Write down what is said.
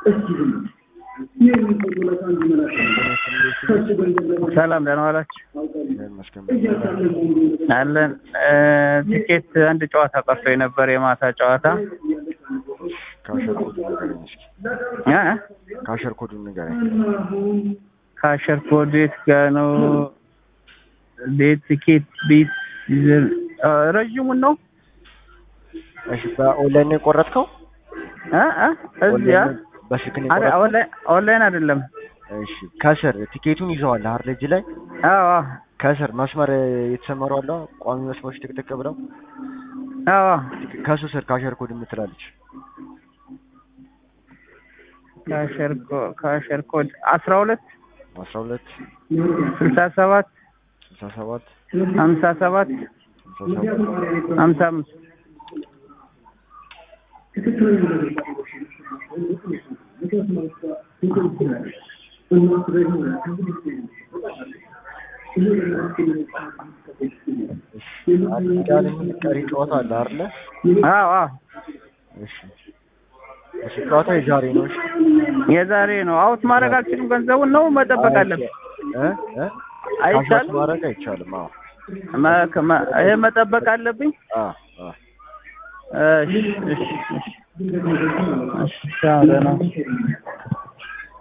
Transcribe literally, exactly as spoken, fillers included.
ሰላም ደህና ዋላችሁ አለን ትኬት አንድ ጨዋታ ቀርቶ የነበር የማታ ጨዋታ ካሸር ኮድ ንገረኝ እስኪ አ ካሸር ኮድ ንገረኝ ካሸር ኮድ ጋር ነው ቤት ትኬት ቤት ረጅሙን ነው እሺ በኦንላይን ነው ቆረጥከው አ አ እዚያ በስልክ ነው ቆረጥከው ኦንላይን ኦንላይን አይደለም እሺ ከስር ቲኬቱን ይዘዋል አይደል እጅ ላይ አዎ ከስር መስመር የተሰመረው አለ ቋሚ መስመሮች ተከተከ ብለው አዎ ከሱ ስር ካሸር ኮድ የምትላለች ካሸር ኮድ ካሸር ኮድ አስራ ሁለት አስራ ሁለት ስልሳ ሰባት ስልሳ ሰባት ሀምሳ ሰባት ሀምሳ አምስት ቀሪ ጨዋታ አለ አይደል? አዎ አዎ እሺ እሺ ጨዋታ የዛሬ ነው እሺ የዛሬ ነው አውት ማድረግ አልችልም ገንዘቡን ነው መጠበቅ አለብኝ እ እ አይቻልም ማድረግ አይቻልም አዎ ማከማ ይሄ መጠበቅ አለብኝ አዎ አዎ እሺ እሺ እሺ እሺ